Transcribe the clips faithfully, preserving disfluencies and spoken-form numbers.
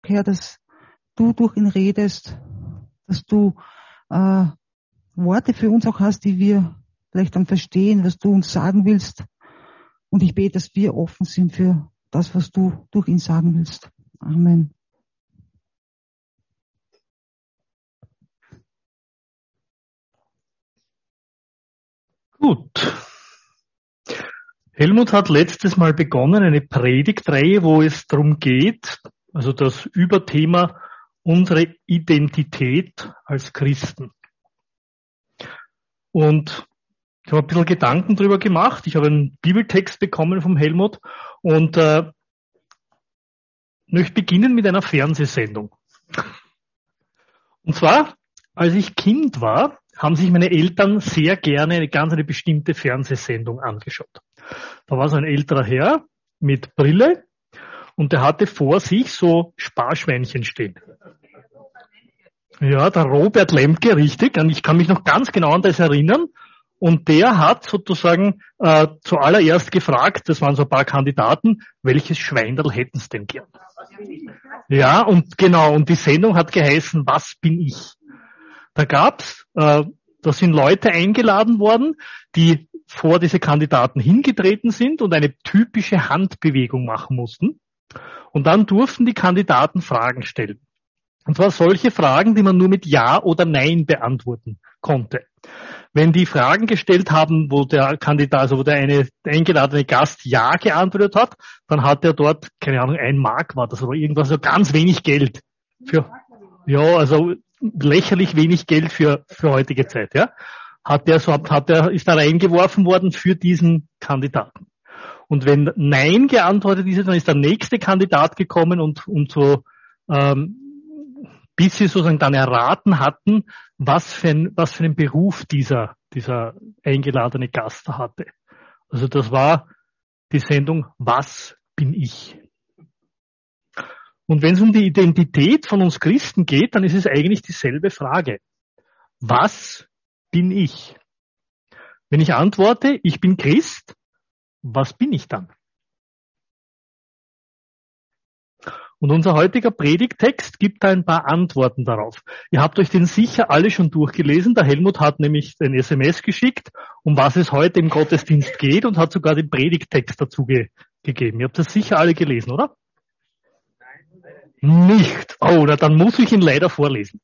Dank, Herr, dass du durch ihn redest, dass du äh, Worte für uns auch hast, die wir vielleicht dann verstehen, was du uns sagen willst. Und ich bete, dass wir offen sind für das, was du durch ihn sagen willst. Amen. Gut. Helmut hat letztes Mal begonnen, eine Predigtreihe, wo es darum geht, also das Überthema unsere Identität als Christen. Und ich habe ein bisschen Gedanken darüber gemacht. Ich habe einen Bibeltext bekommen vom Helmut und äh, möchte beginnen mit einer Fernsehsendung. Und zwar, als ich Kind war, haben sich meine Eltern sehr gerne eine ganz eine bestimmte Fernsehsendung angeschaut. Da war so ein älterer Herr mit Brille und der hatte vor sich so Sparschweinchen stehen. Ja, der Robert Lemke, richtig. Und ich kann mich noch ganz genau an das erinnern. Und der hat sozusagen äh, zuallererst gefragt, das waren so ein paar Kandidaten, welches Schweinerl hätten sie denn gern? Ja, und genau, und die Sendung hat geheißen, was bin ich? Da gab's, äh, da sind Leute eingeladen worden, die vor diese Kandidaten hingetreten sind und eine typische Handbewegung machen mussten. Und dann durften die Kandidaten Fragen stellen. Und zwar solche Fragen, die man nur mit Ja oder Nein beantworten konnte. Wenn die Fragen gestellt haben, wo der Kandidat, also wo der eine der eingeladene Gast Ja geantwortet hat, dann hat er dort, keine Ahnung, ein Mark war das oder irgendwas, so ganz wenig Geld. Für, ja, also lächerlich wenig Geld für, für heutige Zeit, ja. Hat der so, hat der, ist da reingeworfen worden für diesen Kandidaten. Und wenn Nein geantwortet ist, dann ist der nächste Kandidat gekommen und, und so, ähm, bis sie sozusagen dann erraten hatten, was für, ein, was für einen Beruf dieser, dieser eingeladene Gast hatte. Also das war die Sendung Was bin ich? Und wenn es um die Identität von uns Christen geht, dann ist es eigentlich dieselbe Frage. Was bin ich? Wenn ich antworte, ich bin Christ, was bin ich dann? Und unser heutiger Predigttext gibt da ein paar Antworten darauf. Ihr habt euch den sicher alle schon durchgelesen. Der Helmut hat nämlich ein S M S geschickt, um was es heute im Gottesdienst geht und hat sogar den Predigttext dazu ge- gegeben. Ihr habt das sicher alle gelesen, oder? Nein. Nicht. Oh, na, dann muss ich ihn leider vorlesen.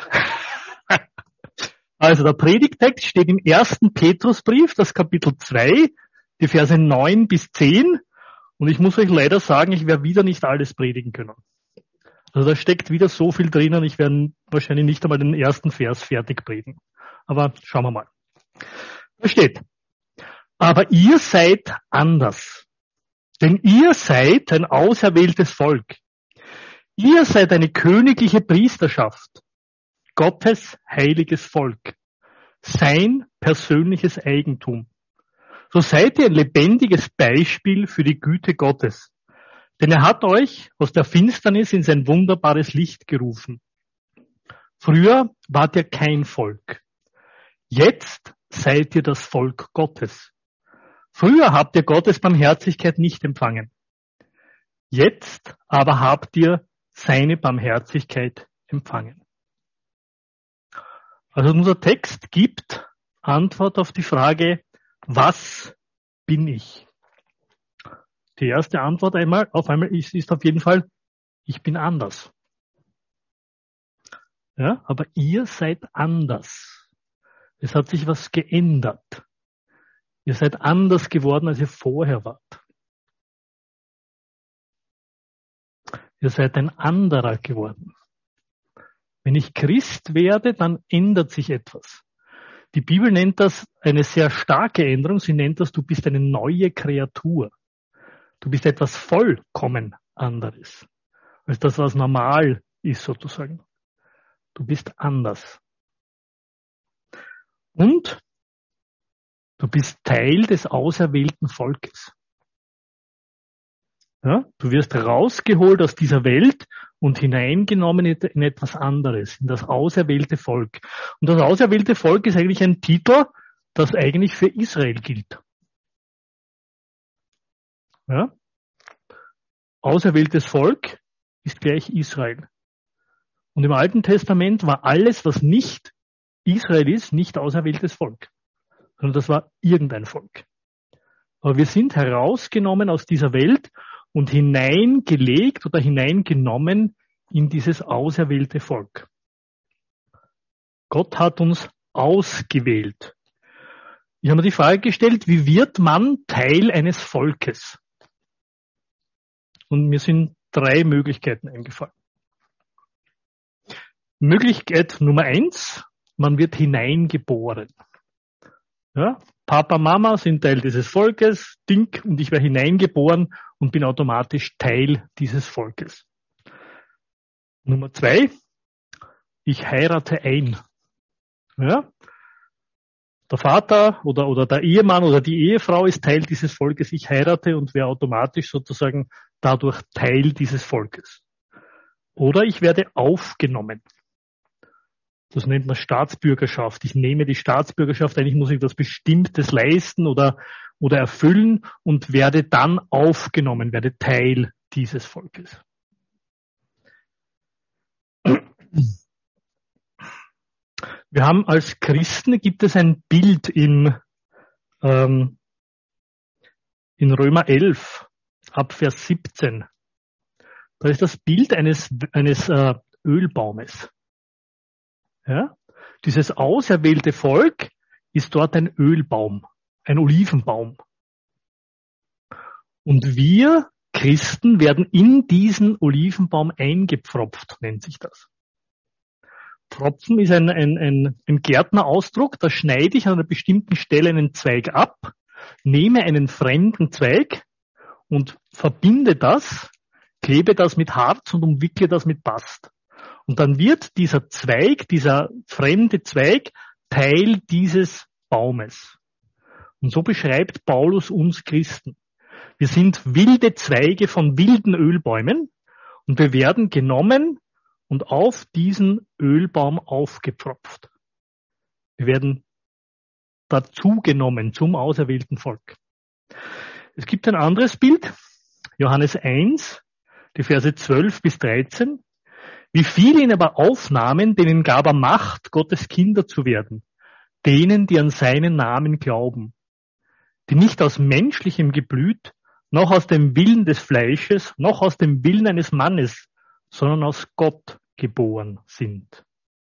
Also der Predigttext steht im ersten Petrusbrief, das Kapitel zwei, die Verse neun bis zehn. Und ich muss euch leider sagen, ich werde wieder nicht alles predigen können. Also da steckt wieder so viel drinnen, ich werde wahrscheinlich nicht einmal den ersten Vers fertig predigen. Aber schauen wir mal. Da steht, aber ihr seid anders. Denn ihr seid ein auserwähltes Volk. Ihr seid eine königliche Priesterschaft. Gottes heiliges Volk. Sein persönliches Eigentum. So seid ihr ein lebendiges Beispiel für die Güte Gottes. Denn er hat euch aus der Finsternis in sein wunderbares Licht gerufen. Früher wart ihr kein Volk. Jetzt seid ihr das Volk Gottes. Früher habt ihr Gottes Barmherzigkeit nicht empfangen. Jetzt aber habt ihr seine Barmherzigkeit empfangen. Also unser Text gibt Antwort auf die Frage, was bin ich? Die erste Antwort einmal, auf einmal ist, ist auf jeden Fall, ich bin anders. Ja, aber ihr seid anders. Es hat sich was geändert. Ihr seid anders geworden, als ihr vorher wart. Ihr seid ein anderer geworden. Wenn ich Christ werde, dann ändert sich etwas. Die Bibel nennt das eine sehr starke Änderung. Sie nennt das, du bist eine neue Kreatur. Du bist etwas vollkommen anderes als das, was normal ist sozusagen. Du bist anders. Und du bist Teil des auserwählten Volkes. Ja, du wirst rausgeholt aus dieser Welt und hineingenommen in etwas anderes, in das auserwählte Volk. Und das auserwählte Volk ist eigentlich ein Titel, das eigentlich für Israel gilt. Ja? Auserwähltes Volk, ist gleich Israel. Und im Alten Testament war alles, was nicht Israel ist, nicht auserwähltes Volk, sondern das war irgendein Volk. Aber wir sind herausgenommen aus dieser Welt und hineingelegt oder hineingenommen in dieses auserwählte Volk. Gott hat uns ausgewählt. Ich habe mir die Frage gestellt, wie wird man Teil eines Volkes? Und mir sind drei Möglichkeiten eingefallen. Möglichkeit Nummer eins, man wird hineingeboren. Ja, Papa, Mama sind Teil dieses Volkes, Dink, und ich werde hineingeboren und bin automatisch Teil dieses Volkes. Nummer zwei, ich heirate ein. Ja, der Vater oder, oder der Ehemann oder die Ehefrau ist Teil dieses Volkes, ich heirate und werde automatisch sozusagen dadurch Teil dieses Volkes. Oder ich werde aufgenommen. Das nennt man Staatsbürgerschaft. Ich nehme die Staatsbürgerschaft, eigentlich muss ich etwas Bestimmtes leisten oder, oder erfüllen und werde dann aufgenommen, werde Teil dieses Volkes. Wir haben als Christen, gibt es ein Bild in, ähm, in Römer elf, ab Vers siebzehn. Da ist das Bild eines, eines äh, Ölbaumes. Ja? Dieses auserwählte Volk ist dort ein Ölbaum, ein Olivenbaum. Und wir Christen werden in diesen Olivenbaum eingepfropft, nennt sich das. Pfropfen ist ein, ein, ein, ein Gärtnerausdruck, da schneide ich an einer bestimmten Stelle einen Zweig ab, nehme einen fremden Zweig und verbinde das, klebe das mit Harz und umwickle das mit Bast. Und dann wird dieser Zweig, dieser fremde Zweig, Teil dieses Baumes. Und so beschreibt Paulus uns Christen. Wir sind wilde Zweige von wilden Ölbäumen und wir werden genommen und auf diesen Ölbaum aufgepfropft. Wir werden dazugenommen zum auserwählten Volk. Es gibt ein anderes Bild, Johannes eins, die Verse zwölf bis dreizehn. Wie viele ihn aber aufnahmen, denen gab er Macht, Gottes Kinder zu werden, denen, die an seinen Namen glauben, die nicht aus menschlichem Geblüt, noch aus dem Willen des Fleisches, noch aus dem Willen eines Mannes, sondern aus Gott geboren sind.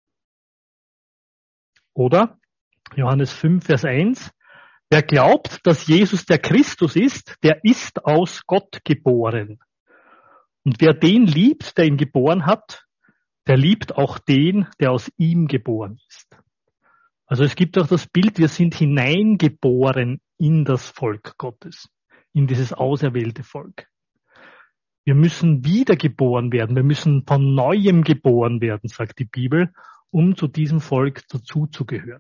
Oder Johannes fünf, Vers eins, wer glaubt, dass Jesus der Christus ist, der ist aus Gott geboren. Und wer den liebt, der ihn geboren hat, der liebt auch den, der aus ihm geboren ist. Also es gibt auch das Bild, wir sind hineingeboren in das Volk Gottes, in dieses auserwählte Volk. Wir müssen wiedergeboren werden, wir müssen von Neuem geboren werden, sagt die Bibel, um zu diesem Volk dazuzugehören.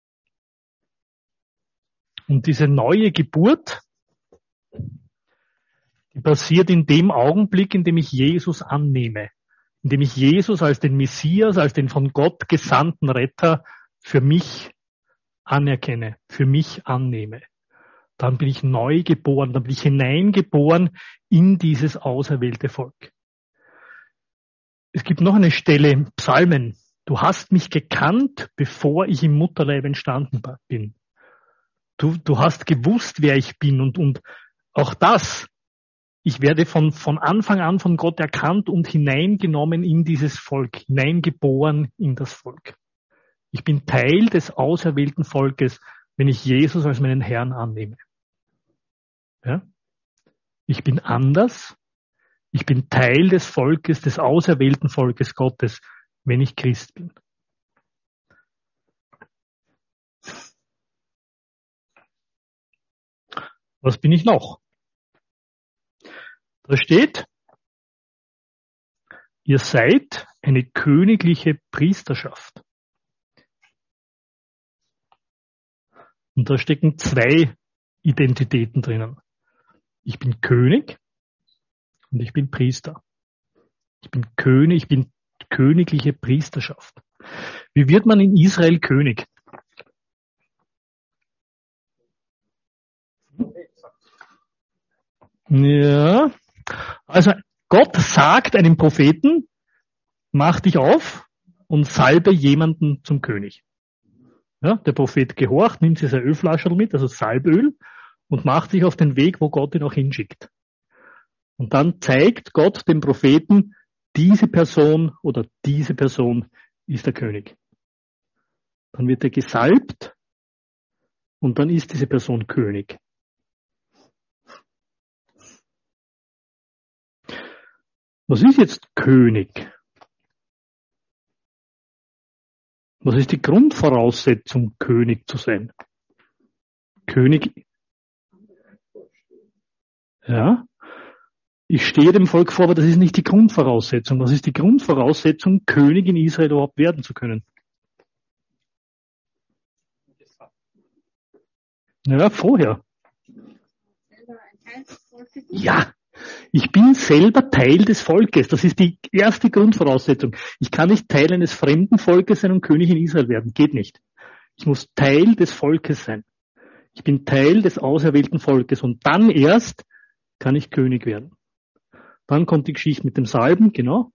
Und diese neue Geburt, die passiert in dem Augenblick, in dem ich Jesus annehme, in dem ich Jesus als den Messias, als den von Gott gesandten Retter für mich anerkenne, für mich annehme. Dann bin ich neu geboren, dann bin ich hineingeboren in dieses auserwählte Volk. Es gibt noch eine Stelle im Psalmen. Du hast mich gekannt, bevor ich im Mutterleib entstanden bin. Du, du hast gewusst, wer ich bin und, und auch das, ich werde von, von Anfang an von Gott erkannt und hineingenommen in dieses Volk, hineingeboren in das Volk. Ich bin Teil des auserwählten Volkes, wenn ich Jesus als meinen Herrn annehme. Ja? Ich bin anders. Ich bin Teil des Volkes, des auserwählten Volkes Gottes, wenn ich Christ bin. Was bin ich noch? Da steht, ihr seid eine königliche Priesterschaft. Und da stecken zwei Identitäten drinnen. Ich bin König und ich bin Priester. Ich bin König, ich bin königliche Priesterschaft. Wie wird man in Israel König? Ja, also Gott sagt einem Propheten, mach dich auf und salbe jemanden zum König. Ja, der Prophet gehorcht, nimmt sich sein Ölflascherl mit, also Salböl, und macht sich auf den Weg, wo Gott ihn auch hinschickt. Und dann zeigt Gott dem Propheten, diese Person oder diese Person ist der König. Dann wird er gesalbt und dann ist diese Person König. Was ist jetzt König? Was ist die Grundvoraussetzung, König zu sein? König, ja, ich stehe dem Volk vor, aber das ist nicht die Grundvoraussetzung. Was ist die Grundvoraussetzung, König in Israel überhaupt werden zu können? Ja, vorher. Ja, ich bin selber Teil des Volkes. Das ist die erste Grundvoraussetzung. Ich kann nicht Teil eines fremden Volkes sein und König in Israel werden. Geht nicht. Ich muss Teil des Volkes sein. Ich bin Teil des auserwählten Volkes und dann erst kann ich König werden. Dann kommt die Geschichte mit dem Salben, genau.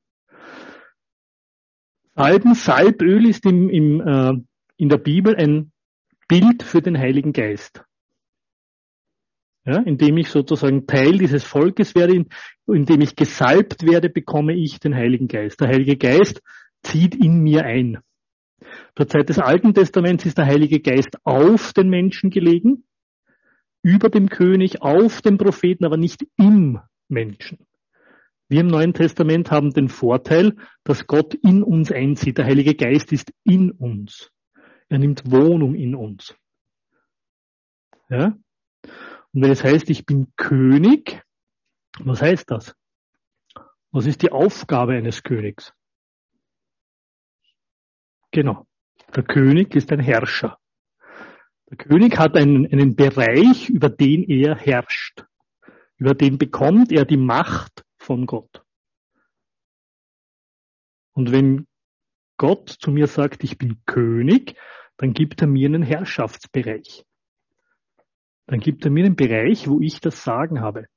Salben, Salböl ist im, im, äh, in der Bibel ein Bild für den Heiligen Geist. Ja, indem ich sozusagen Teil dieses Volkes werde, indem ich gesalbt werde, bekomme ich den Heiligen Geist. Der Heilige Geist zieht in mir ein. Zur Zeit des Alten Testaments ist der Heilige Geist auf den Menschen gelegen, über dem König, auf dem Propheten, aber nicht im Menschen. Wir im Neuen Testament haben den Vorteil, dass Gott in uns einzieht. Der Heilige Geist ist in uns. Er nimmt Wohnung in uns. Ja? Und wenn es heißt, ich bin König, was heißt das? Was ist die Aufgabe eines Königs? Genau. Der König ist ein Herrscher. Der König hat einen, einen Bereich, über den er herrscht. Über den bekommt er die Macht von Gott. Und wenn Gott zu mir sagt, ich bin König, dann gibt er mir einen Herrschaftsbereich. Dann gibt er mir einen Bereich, wo ich das Sagen habe.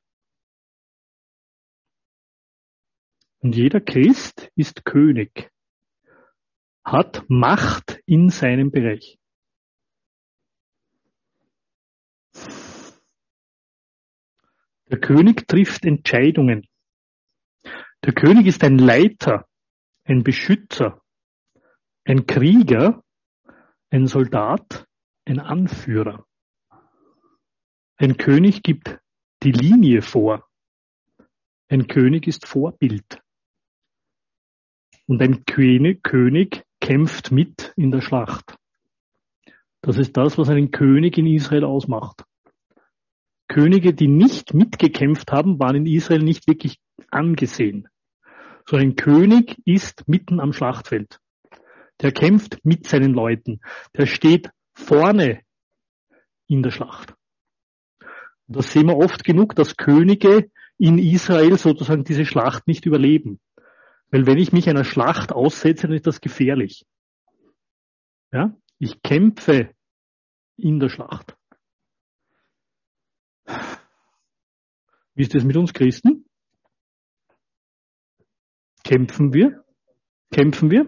Und jeder Christ ist König, hat Macht in seinem Bereich. Der König trifft Entscheidungen. Der König ist ein Leiter, ein Beschützer, ein Krieger, ein Soldat, ein Anführer. Ein König gibt die Linie vor. Ein König ist Vorbild. Und ein König, König kämpft mit in der Schlacht. Das ist das, was einen König in Israel ausmacht. Könige, die nicht mitgekämpft haben, waren in Israel nicht wirklich angesehen. So ein König ist mitten am Schlachtfeld. Der kämpft mit seinen Leuten. Der steht vorne in der Schlacht. Und das sehen wir oft genug, dass Könige in Israel sozusagen diese Schlacht nicht überleben. Weil wenn ich mich einer Schlacht aussetze, dann ist das gefährlich. Ja? Ich kämpfe in der Schlacht. Wie ist das mit uns Christen? Kämpfen wir? Kämpfen wir?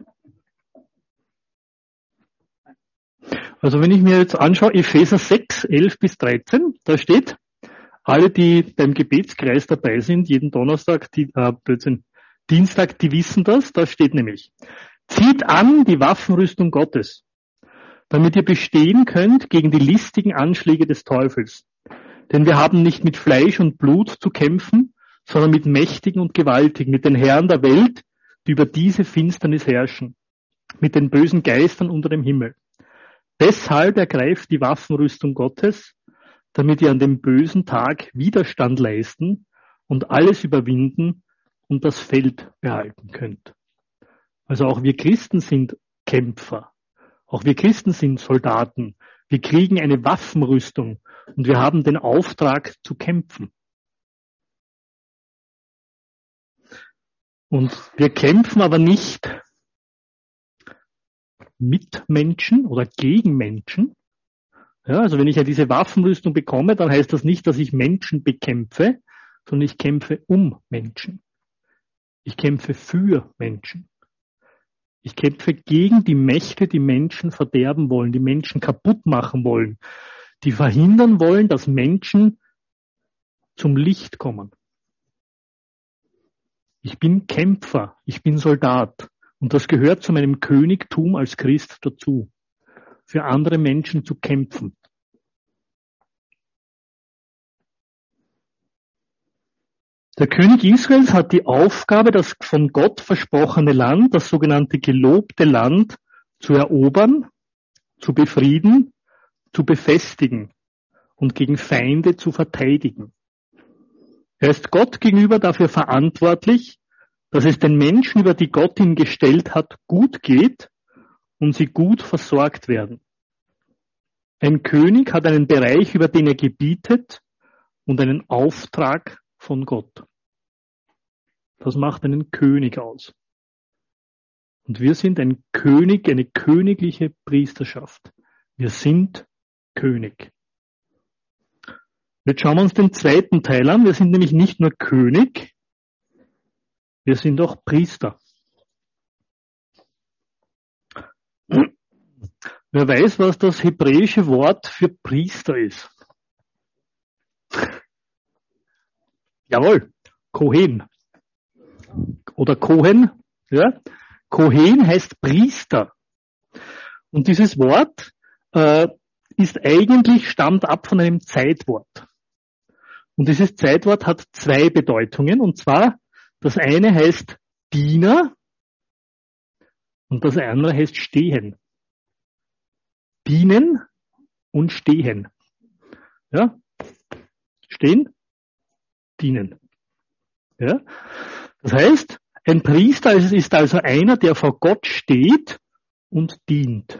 Also wenn ich mir jetzt anschaue, Epheser sechs, elf bis dreizehn, da steht, alle, die beim Gebetskreis dabei sind, jeden Donnerstag, die, äh, plötzlich Dienstag, die wissen das, da steht nämlich, zieht an die Waffenrüstung Gottes, damit ihr bestehen könnt gegen die listigen Anschläge des Teufels. Denn wir haben nicht mit Fleisch und Blut zu kämpfen, sondern mit Mächtigen und Gewaltigen, mit den Herren der Welt, die über diese Finsternis herrschen, mit den bösen Geistern unter dem Himmel. Deshalb ergreift die Waffenrüstung Gottes, damit ihr an dem bösen Tag Widerstand leisten und alles überwinden und das Feld behalten könnt. Also auch wir Christen sind Kämpfer. Auch wir Christen sind Soldaten. Wir kriegen eine Waffenrüstung und wir haben den Auftrag zu kämpfen. Und wir kämpfen aber nicht mit Menschen oder gegen Menschen. Ja, also wenn ich ja diese Waffenrüstung bekomme, dann heißt das nicht, dass ich Menschen bekämpfe, sondern ich kämpfe um Menschen. Ich kämpfe für Menschen. Ich kämpfe gegen die Mächte, die Menschen verderben wollen, die Menschen kaputt machen wollen, die verhindern wollen, dass Menschen zum Licht kommen. Ich bin Kämpfer, ich bin Soldat und das gehört zu meinem Königtum als Christ dazu, für andere Menschen zu kämpfen. Der König Israels hat die Aufgabe, das von Gott versprochene Land, das sogenannte gelobte Land, zu erobern, zu befrieden, zu befestigen und gegen Feinde zu verteidigen. Er ist Gott gegenüber dafür verantwortlich, dass es den Menschen, über die Gott ihn gestellt hat, gut geht und sie gut versorgt werden. Ein König hat einen Bereich, über den er gebietet und einen Auftrag von Gott. Das macht einen König aus. Und wir sind ein König, eine königliche Priesterschaft. Wir sind König. Jetzt schauen wir uns den zweiten Teil an. Wir sind nämlich nicht nur König, wir sind auch Priester. Wer weiß, was das hebräische Wort für Priester ist? Jawohl, Kohen. Oder Kohen. Ja? Kohen heißt Priester. Und dieses Wort äh, ist eigentlich, stammt ab von einem Zeitwort. Und dieses Zeitwort hat zwei Bedeutungen. Und zwar, das eine heißt Diener und das andere heißt Stehen. Dienen und stehen. Ja? Stehen, dienen. Ja? Das heißt, ein Priester ist also einer, der vor Gott steht und dient.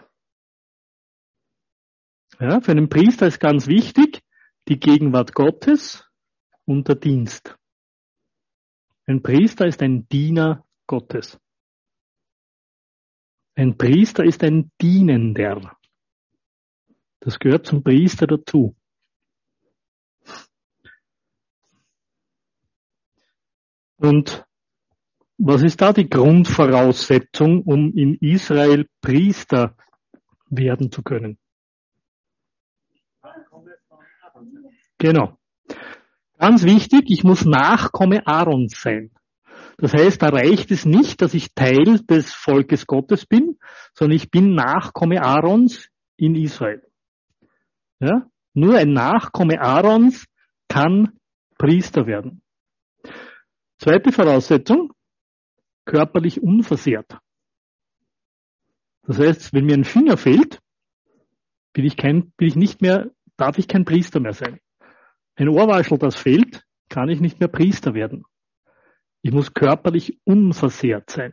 Ja, für einen Priester ist ganz wichtig die Gegenwart Gottes und der Dienst. Ein Priester ist ein Diener Gottes. Ein Priester ist ein Dienender. Das gehört zum Priester dazu. Und was ist da die Grundvoraussetzung, um in Israel Priester werden zu können? Genau. Ganz wichtig, ich muss Nachkomme Aarons sein. Das heißt, da reicht es nicht, dass ich Teil des Volkes Gottes bin, sondern ich bin Nachkomme Aarons in Israel. Ja? Nur ein Nachkomme Aarons kann Priester werden. Zweite Voraussetzung, körperlich unversehrt. Das heißt, wenn mir ein Finger fehlt, bin ich kein, bin ich nicht mehr, darf ich kein Priester mehr sein. Ein Ohrwaschel, das fehlt, kann ich nicht mehr Priester werden. Ich muss körperlich unversehrt sein.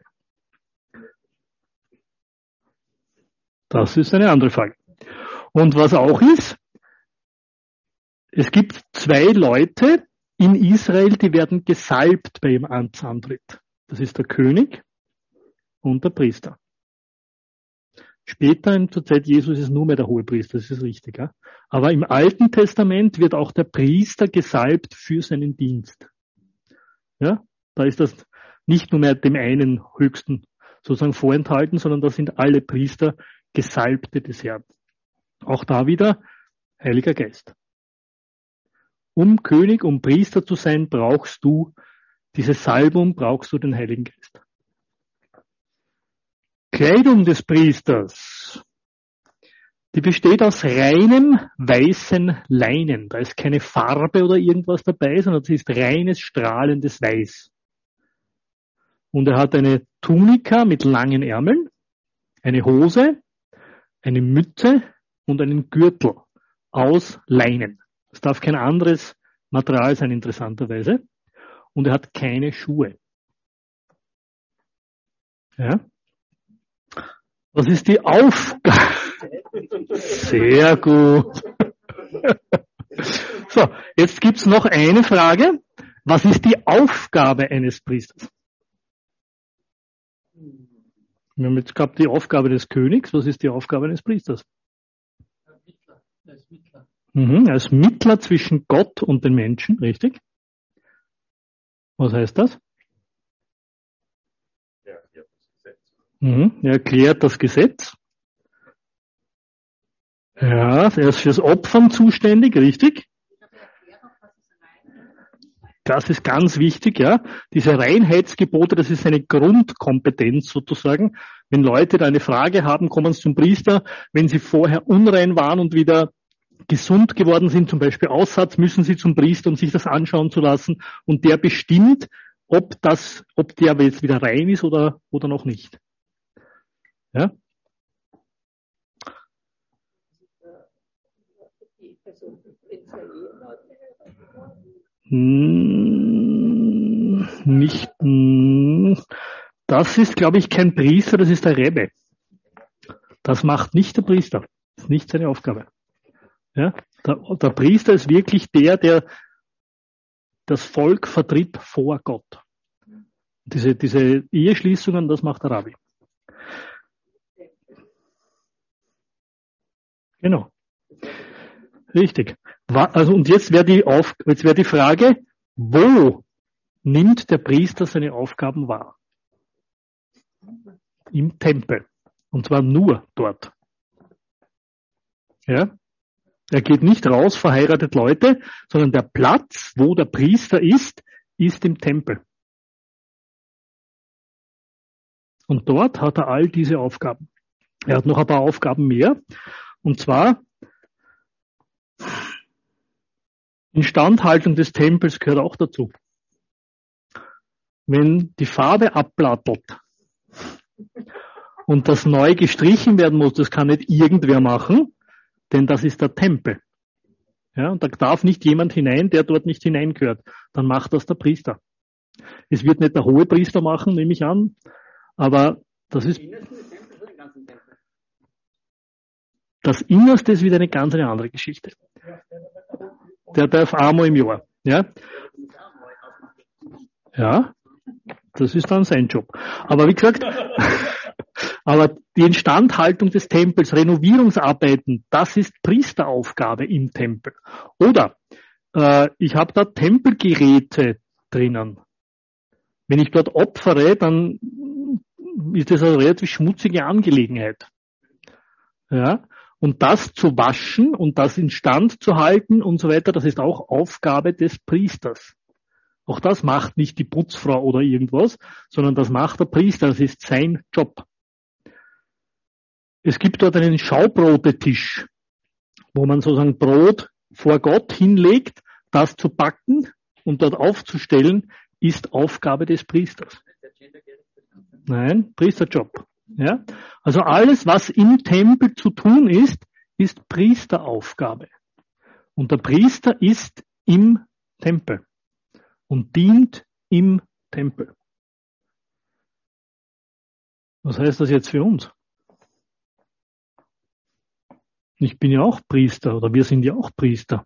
Das ist eine andere Frage. Und was auch ist, es gibt zwei Leute in Israel, die werden gesalbt bei ihrem Amtsantritt. Das ist der König und der Priester. Später, zur Zeit Jesus, ist nur mehr der Hohepriester, das ist richtig. Ja? Aber im Alten Testament wird auch der Priester gesalbt für seinen Dienst. Ja? Da ist das nicht nur mehr dem einen Höchsten sozusagen vorenthalten, sondern da sind alle Priester Gesalbte des Herrn. Auch da wieder Heiliger Geist. Um König, um Priester zu sein, brauchst du diese Salbung, brauchst du den Heiligen Geist. Kleidung des Priesters, die besteht aus reinem weißen Leinen. Da ist keine Farbe oder irgendwas dabei, sondern es ist reines, strahlendes Weiß. Und er hat eine Tunika mit langen Ärmeln, eine Hose, eine Mütze und einen Gürtel aus Leinen. Es darf kein anderes Material sein, interessanterweise. Und er hat keine Schuhe. Ja? Was ist die Aufgabe? Sehr gut. So, jetzt gibt's noch eine Frage. Was ist die Aufgabe eines Priesters? Wir haben jetzt gehabt die Aufgabe des Königs. Was ist die Aufgabe eines Priesters? Mittler. Er ist Mittler. Mhm, er ist Mittler zwischen Gott und den Menschen, richtig? Was heißt das? Mhm. Er erklärt das Gesetz. Ja, er ist fürs Opfern zuständig, richtig? Das ist ganz wichtig, ja. Diese Reinheitsgebote, das ist eine Grundkompetenz sozusagen. Wenn Leute da eine Frage haben, kommen sie zum Priester. Wenn sie vorher unrein waren und wieder gesund geworden sind, zum Beispiel Aussatz, müssen sie zum Priester, um sich das anschauen zu lassen. Und der bestimmt, ob das, ob der jetzt wieder rein ist oder, oder noch nicht. Ja. Hm, nicht, hm, das ist, glaube ich, kein Priester, das ist der Rebbe. Das macht nicht der Priester. Das ist nicht seine Aufgabe. Ja, der, der Priester ist wirklich der, der das Volk vertritt vor Gott. Diese, diese Eheschließungen, das macht der Rabbi. Genau. Richtig. Also, und jetzt wäre die, Auf, jetzt wäre die Frage, wo nimmt der Priester seine Aufgaben wahr? Im Tempel. Und zwar nur dort. Ja? Er geht nicht raus, verheiratet Leute, sondern der Platz, wo der Priester ist, ist im Tempel. Und dort hat er all diese Aufgaben. Er hat noch ein paar Aufgaben mehr. Und zwar, Instandhaltung des Tempels gehört auch dazu. Wenn die Farbe abplattelt und das neu gestrichen werden muss, das kann nicht irgendwer machen, denn das ist der Tempel. Ja, und da darf nicht jemand hinein, der dort nicht hineingehört. Dann macht das der Priester. Es wird nicht der Hohepriester machen, nehme ich an, aber das ist, das Innerste ist wieder eine ganz eine andere Geschichte. Der darf einmal im Jahr. Ja? Ja, das ist dann sein Job. Aber wie gesagt, aber die Instandhaltung des Tempels, Renovierungsarbeiten, das ist Priesteraufgabe im Tempel. Oder äh, ich habe da Tempelgeräte drinnen. Wenn ich dort opfere, dann ist das eine relativ schmutzige Angelegenheit. Ja, und das zu waschen und das instand zu halten und so weiter, das ist auch Aufgabe des Priesters. Auch das macht nicht die Putzfrau oder irgendwas, sondern das macht der Priester, das ist sein Job. Es gibt dort einen Schaubrotetisch, wo man sozusagen Brot vor Gott hinlegt, das zu backen und dort aufzustellen, ist Aufgabe des Priesters. Nein, Priesterjob. Ja? Also alles, was im Tempel zu tun ist, ist Priesteraufgabe. Und der Priester ist im Tempel und dient im Tempel. Was heißt das jetzt für uns? Ich bin ja auch Priester oder wir sind ja auch Priester.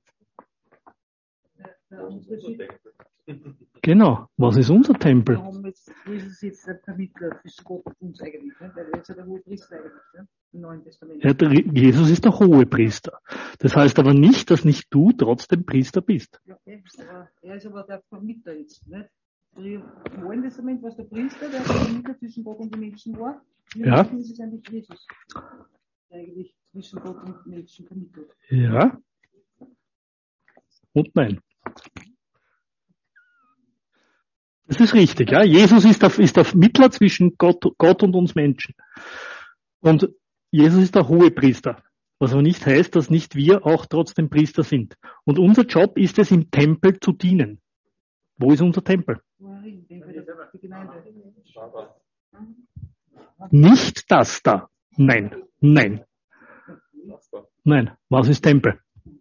Genau, was ist unser Tempel? Warum ist Jesus jetzt der Vermittler zwischen Gott und uns eigentlich? Ne? Weil er ist ja der Hohepriester eigentlich, ne? Im Neuen Testament. Ja, der, Jesus ist der Hohepriester. Das heißt aber nicht, dass nicht du trotzdem Priester bist. Ja, okay. Aber er ist aber der Vermittler jetzt. Ne? Im Neuen Testament war es der Priester, der der Vermittler zwischen Gott und den Menschen war. Im Ja. Neuen ist es eigentlich Jesus, der eigentlich zwischen Gott und Menschen vermittelt. Ja. Und nein. Das ist richtig, ja. Jesus ist der, ist der Mittler zwischen Gott, Gott und uns Menschen. Und Jesus ist der Hohepriester. Was aber nicht heißt, dass nicht wir auch trotzdem Priester sind. Und unser Job ist es, im Tempel zu dienen. Wo ist unser Tempel? Nicht das da. Nein, nein. Nein, was ist Tempel?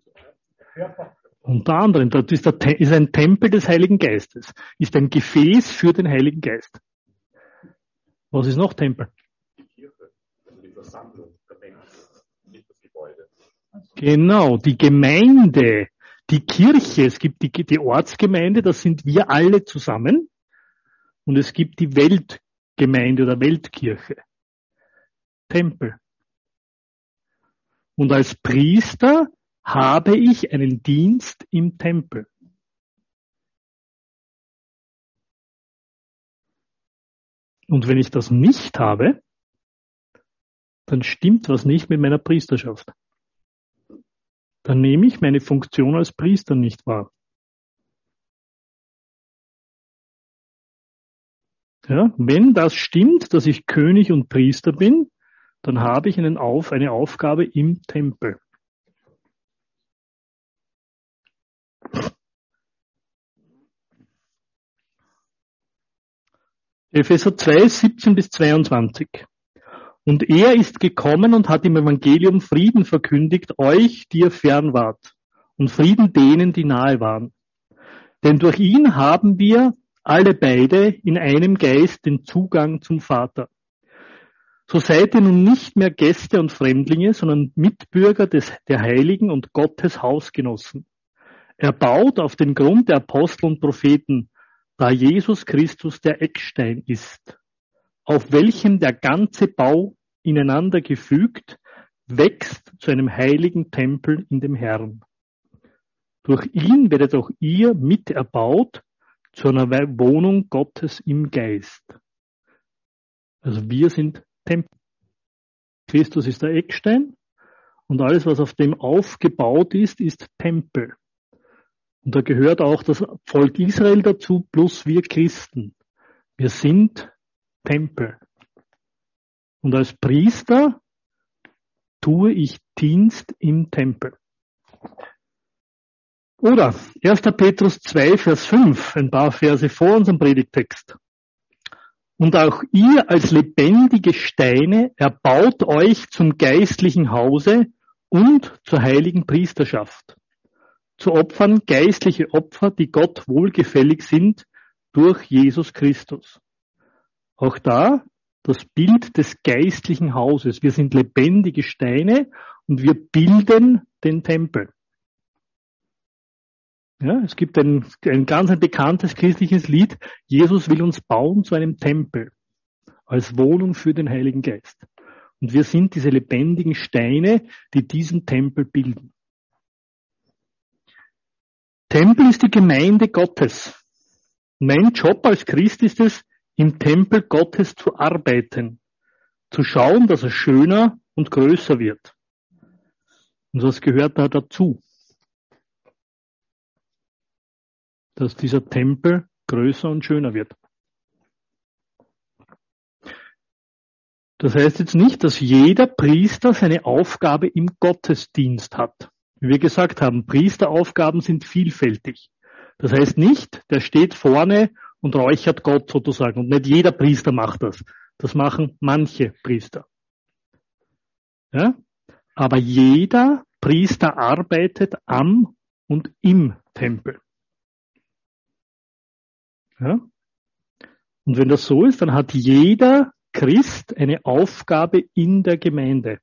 Unter anderem, das ist, der, ist ein Tempel des Heiligen Geistes, ist ein Gefäß für den Heiligen Geist. Was ist noch Tempel? Die Kirche, also die Versammlung der Menschen, nicht das Gebäude. Genau, die Gemeinde, die Kirche, es gibt die, die Ortsgemeinde, das sind wir alle zusammen, und es gibt die Weltgemeinde oder Weltkirche. Tempel. Und als Priester habe ich einen Dienst im Tempel. Und wenn ich das nicht habe, dann stimmt was nicht mit meiner Priesterschaft. Dann nehme ich meine Funktion als Priester nicht wahr. Ja, wenn das stimmt, dass ich König und Priester bin, dann habe ich einen Auf, eine Aufgabe im Tempel. Epheser zwei, siebzehn bis zweiundzwanzig. Und er ist gekommen und hat im Evangelium Frieden verkündigt, euch, die ihr fern wart, und Frieden denen, die nahe waren. Denn durch ihn haben wir alle beide in einem Geist den Zugang zum Vater. So seid ihr nun nicht mehr Gäste und Fremdlinge, sondern Mitbürger des, der Heiligen und Gottes Hausgenossen. Erbaut auf den Grund der Apostel und Propheten, da Jesus Christus der Eckstein ist, auf welchem der ganze Bau ineinander gefügt wächst zu einem heiligen Tempel in dem Herrn. Durch ihn werdet auch ihr mit erbaut zu einer Wohnung Gottes im Geist. Also wir sind Tempel. Christus ist der Eckstein und alles, was auf dem aufgebaut ist, ist Tempel. Und da gehört auch das Volk Israel dazu, plus wir Christen. Wir sind Tempel. Und als Priester tue ich Dienst im Tempel. Oder erster Petrus zwei, Vers fünf, ein paar Verse vor unserem Predigtext. Und auch ihr als lebendige Steine erbaut euch zum geistlichen Hause und zur heiligen Priesterschaft, zu Opfern geistliche Opfer, die Gott wohlgefällig sind durch Jesus Christus. Auch da das Bild des geistlichen Hauses. Wir sind lebendige Steine und wir bilden den Tempel. Ja, es gibt ein, ein ganz ein bekanntes christliches Lied, Jesus will uns bauen zu einem Tempel, als Wohnung für den Heiligen Geist. Und wir sind diese lebendigen Steine, die diesen Tempel bilden. Tempel ist die Gemeinde Gottes. Mein Job als Christ ist es, im Tempel Gottes zu arbeiten, zu schauen, dass er schöner und größer wird. Und was gehört da dazu? Dass dieser Tempel größer und schöner wird. Das heißt jetzt nicht, dass jeder Priester seine Aufgabe im Gottesdienst hat. Wie wir gesagt haben, Priesteraufgaben sind vielfältig. Das heißt nicht, der steht vorne und räuchert Gott sozusagen. Und nicht jeder Priester macht das. Das machen manche Priester. Ja? Aber jeder Priester arbeitet am und im Tempel. Ja? Und wenn das so ist, dann hat jeder Christ eine Aufgabe in der Gemeinde.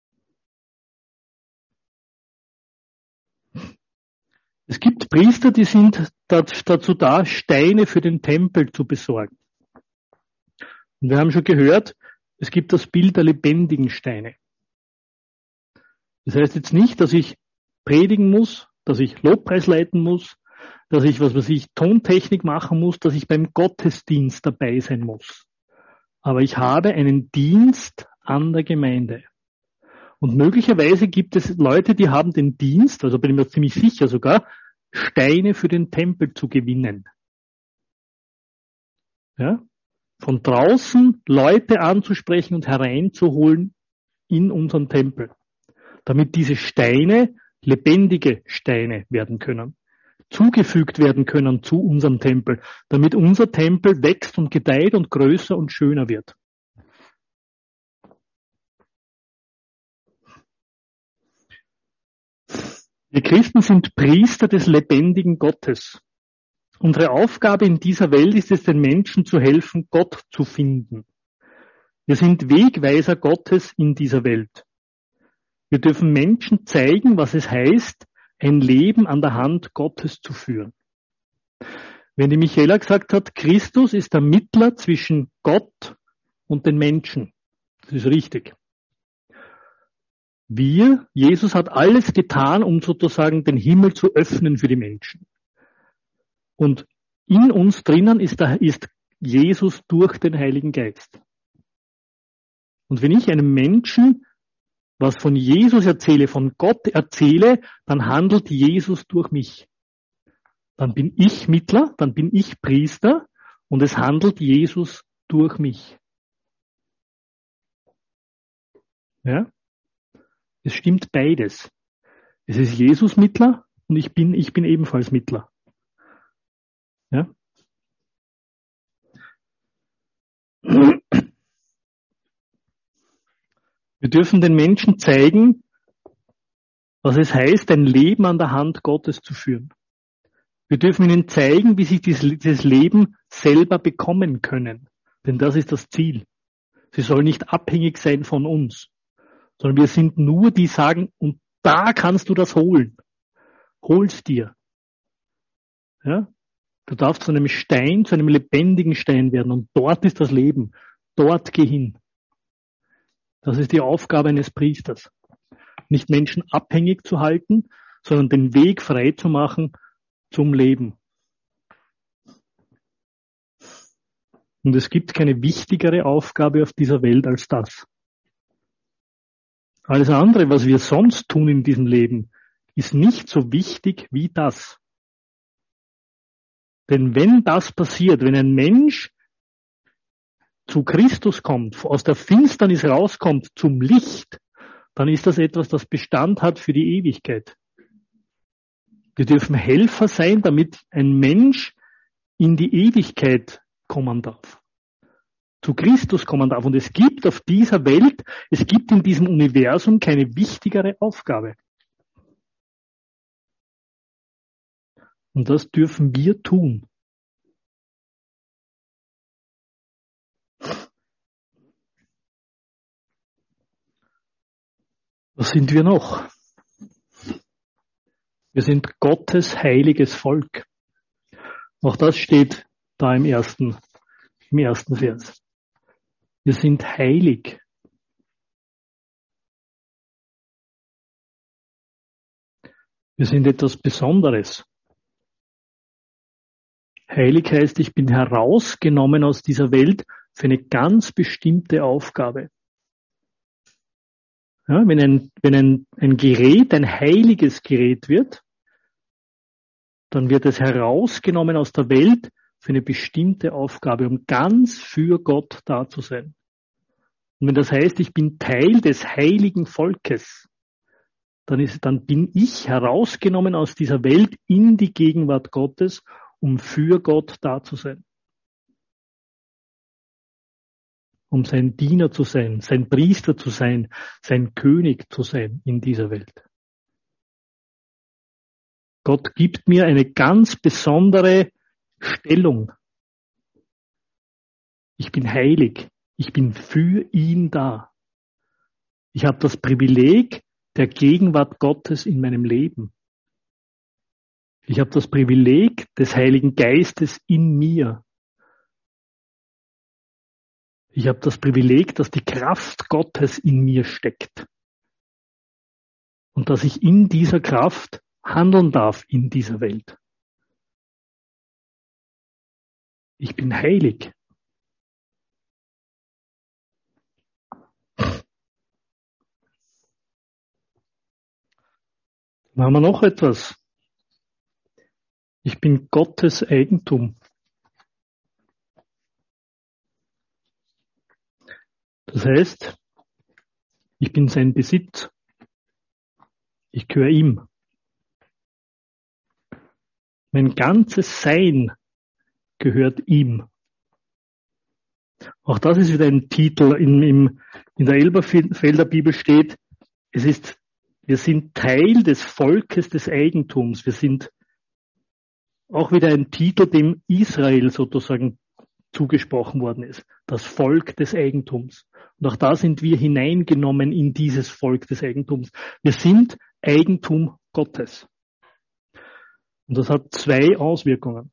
Es gibt Priester, die sind dazu da, Steine für den Tempel zu besorgen. Und wir haben schon gehört, es gibt das Bild der lebendigen Steine. Das heißt jetzt nicht, dass ich predigen muss, dass ich Lobpreis leiten muss, dass ich, was weiß ich, Tontechnik machen muss, dass ich beim Gottesdienst dabei sein muss. Aber ich habe einen Dienst an der Gemeinde. Und möglicherweise gibt es Leute, die haben den Dienst, also bin ich mir ziemlich sicher sogar, Steine für den Tempel zu gewinnen. Ja? Von draußen Leute anzusprechen und hereinzuholen in unseren Tempel, damit diese Steine lebendige Steine werden können, zugefügt werden können zu unserem Tempel, damit unser Tempel wächst und gedeiht und größer und schöner wird. Wir Christen sind Priester des lebendigen Gottes. Unsere Aufgabe in dieser Welt ist es, den Menschen zu helfen, Gott zu finden. Wir sind Wegweiser Gottes in dieser Welt. Wir dürfen Menschen zeigen, was es heißt, ein Leben an der Hand Gottes zu führen. Wenn die Michaela gesagt hat, Christus ist der Mittler zwischen Gott und den Menschen. Das ist richtig. Wir, Jesus hat alles getan, um sozusagen den Himmel zu öffnen für die Menschen. Und in uns drinnen ist, der, ist Jesus durch den Heiligen Geist. Und wenn ich einem Menschen was von Jesus erzähle, von Gott erzähle, dann handelt Jesus durch mich. Dann bin ich Mittler, dann bin ich Priester und es handelt Jesus durch mich. Ja? Es stimmt beides. Es ist Jesus Mittler und ich bin, ich bin ebenfalls Mittler. Ja? Wir dürfen den Menschen zeigen, was es heißt, ein Leben an der Hand Gottes zu führen. Wir dürfen ihnen zeigen, wie sie dieses Leben selber bekommen können. Denn das ist das Ziel. Sie sollen nicht abhängig sein von uns, sondern wir sind nur die, die sagen, und da kannst du das holen. Hol's dir. Ja? Du darfst zu einem Stein, zu einem lebendigen Stein werden und dort ist das Leben. Dort geh hin. Das ist die Aufgabe eines Priesters. Nicht Menschen abhängig zu halten, sondern den Weg frei zu machen zum Leben. Und es gibt keine wichtigere Aufgabe auf dieser Welt als das. Alles andere, was wir sonst tun in diesem Leben, ist nicht so wichtig wie das. Denn wenn das passiert, wenn ein Mensch zu Christus kommt, aus der Finsternis rauskommt zum Licht, dann ist das etwas, das Bestand hat für die Ewigkeit. Wir dürfen Helfer sein, damit ein Mensch in die Ewigkeit kommen darf. Zu Christus kommen darf. Und es gibt auf dieser Welt, es gibt in diesem Universum keine wichtigere Aufgabe. Und das dürfen wir tun. Was sind wir noch? Wir sind Gottes heiliges Volk. Auch das steht da im ersten, im ersten Vers. Wir sind heilig. Wir sind etwas Besonderes. Heilig heißt, ich bin herausgenommen aus dieser Welt für eine ganz bestimmte Aufgabe. Ja, wenn ein, wenn ein, ein Gerät ein heiliges Gerät wird, dann wird es herausgenommen aus der Welt für eine bestimmte Aufgabe, um ganz für Gott da zu sein. Und wenn das heißt, ich bin Teil des heiligen Volkes, dann ist, dann bin ich herausgenommen aus dieser Welt in die Gegenwart Gottes, um für Gott da zu sein. Um sein Diener zu sein, sein Priester zu sein, sein König zu sein in dieser Welt. Gott gibt mir eine ganz besondere Stellung. Ich bin heilig. Ich bin für ihn da. Ich habe das Privileg der Gegenwart Gottes in meinem Leben. Ich habe das Privileg des Heiligen Geistes in mir. Ich habe das Privileg, dass die Kraft Gottes in mir steckt. Und dass ich in dieser Kraft handeln darf in dieser Welt. Ich bin heilig. Dann haben wir noch etwas. Ich bin Gottes Eigentum. Das heißt, ich bin sein Besitz. Ich gehöre ihm. Mein ganzes Sein gehört ihm. Auch das ist wieder ein Titel, in, in, in der Elberfelder Bibel steht, es ist, wir sind Teil des Volkes des Eigentums. Wir sind auch wieder ein Titel, dem Israel sozusagen zugesprochen worden ist. Das Volk des Eigentums. Und auch da sind wir hineingenommen in dieses Volk des Eigentums. Wir sind Eigentum Gottes. Und das hat zwei Auswirkungen.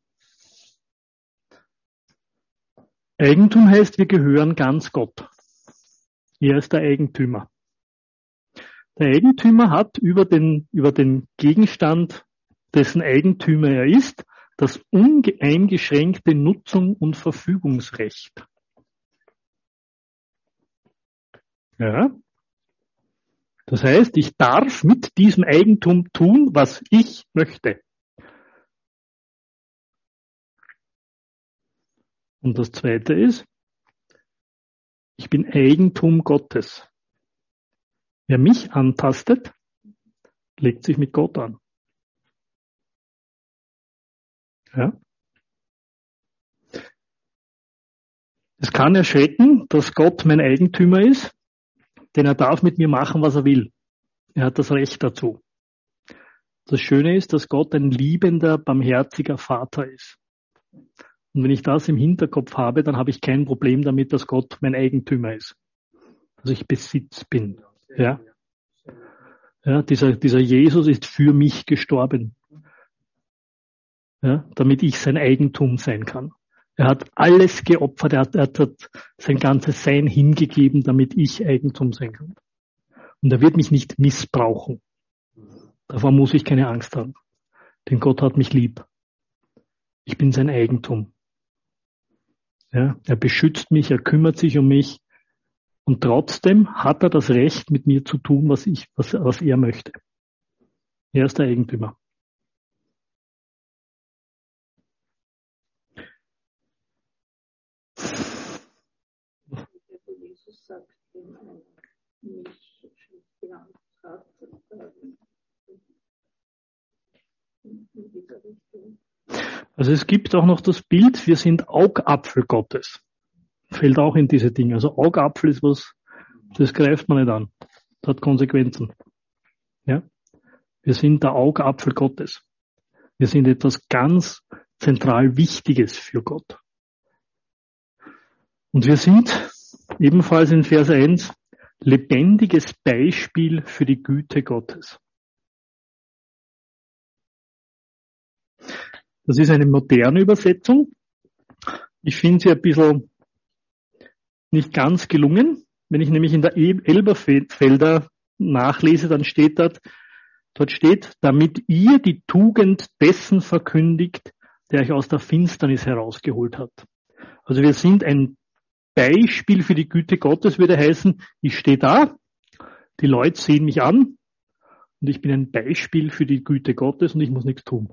Eigentum heißt, wir gehören ganz Gott. Er ist der Eigentümer. Der Eigentümer hat über den, über den Gegenstand, dessen Eigentümer er ist, das uneingeschränkte Nutzung und Verfügungsrecht. Ja. Das heißt, ich darf mit diesem Eigentum tun, was ich möchte. Und das Zweite ist, ich bin Eigentum Gottes. Wer mich antastet, legt sich mit Gott an. Ja. Es kann erschrecken, dass Gott mein Eigentümer ist, denn er darf mit mir machen, was er will. Er hat das Recht dazu. Das Schöne ist, dass Gott ein liebender, barmherziger Vater ist. Und wenn ich das im Hinterkopf habe, dann habe ich kein Problem damit, dass Gott mein Eigentümer ist. Dass ich Besitz bin. Ja. Ja, dieser, dieser Jesus ist für mich gestorben. Ja, damit ich sein Eigentum sein kann. Er hat alles geopfert, er hat, er hat sein ganzes Sein hingegeben, damit ich Eigentum sein kann. Und er wird mich nicht missbrauchen. Davor muss ich keine Angst haben. Denn Gott hat mich lieb. Ich bin sein Eigentum. Ja, er beschützt mich, er kümmert sich um mich. Und trotzdem hat er das Recht, mit mir zu tun, was ich, was, was er möchte. Er ist der Eigentümer. Jesus sagt, wenn einer mich genannt hat, in dieser Richtung. Also es gibt auch noch das Bild, wir sind Augapfel Gottes. Fällt auch in diese Dinge. Also Augapfel ist was, das greift man nicht an. Das hat Konsequenzen. Ja? Wir sind der Augapfel Gottes. Wir sind etwas ganz zentral Wichtiges für Gott. Und wir sind ebenfalls in Vers eins lebendiges Beispiel für die Güte Gottes. Das ist eine moderne Übersetzung. Ich finde sie ein bisschen nicht ganz gelungen. Wenn ich nämlich in der Elberfelder nachlese, dann steht dort, dort steht, damit ihr die Tugend dessen verkündigt, der euch aus der Finsternis herausgeholt hat. Also wir sind ein Beispiel für die Güte Gottes, würde heißen, ich stehe da, die Leute sehen mich an und ich bin ein Beispiel für die Güte Gottes und ich muss nichts tun.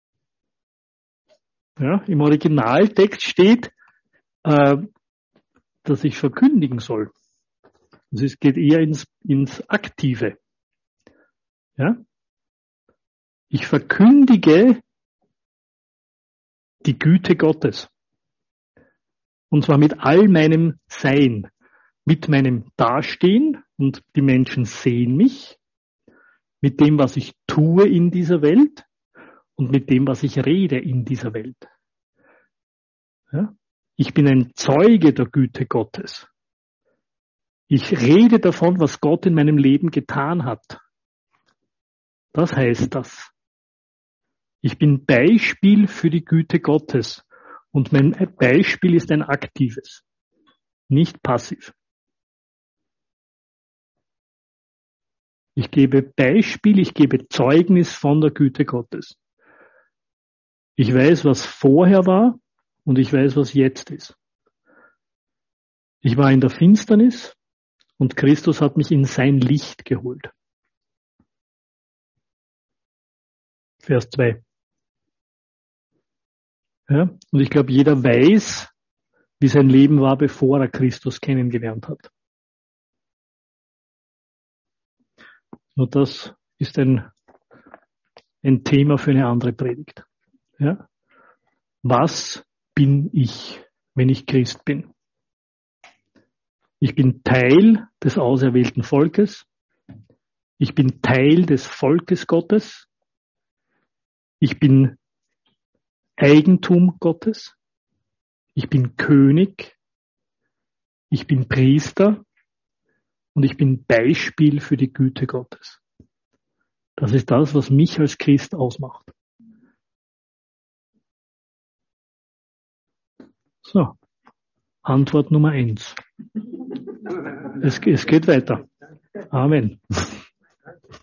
Ja, im Originaltext steht, äh, dass ich verkündigen soll. Also es geht eher ins, ins Aktive. Ja? Ich verkündige die Güte Gottes. Und zwar mit all meinem Sein, mit meinem Dastehen, und die Menschen sehen mich, mit dem, was ich tue in dieser Welt und mit dem, was ich rede in dieser Welt. Ja? Ich bin ein Zeuge der Güte Gottes. Ich rede davon, was Gott in meinem Leben getan hat. Das heißt das. Ich bin Beispiel für die Güte Gottes. Und mein Beispiel ist ein aktives, nicht passiv. Ich gebe Beispiel, ich gebe Zeugnis von der Güte Gottes. Ich weiß, was vorher war und ich weiß, was jetzt ist. Ich war in der Finsternis und Christus hat mich in sein Licht geholt. Vers zwei. Ja, und ich glaube, jeder weiß, wie sein Leben war, bevor er Christus kennengelernt hat. Nur das ist ein, ein Thema für eine andere Predigt. Ja? Was bin ich, wenn ich Christ bin? Ich bin Teil des auserwählten Volkes. Ich bin Teil des Volkes Gottes. Ich bin Eigentum Gottes. Ich bin König. Ich bin Priester. Und ich bin Beispiel für die Güte Gottes. Das ist das, was mich als Christ ausmacht. So, Antwort Nummer eins. Es, es geht weiter. Amen.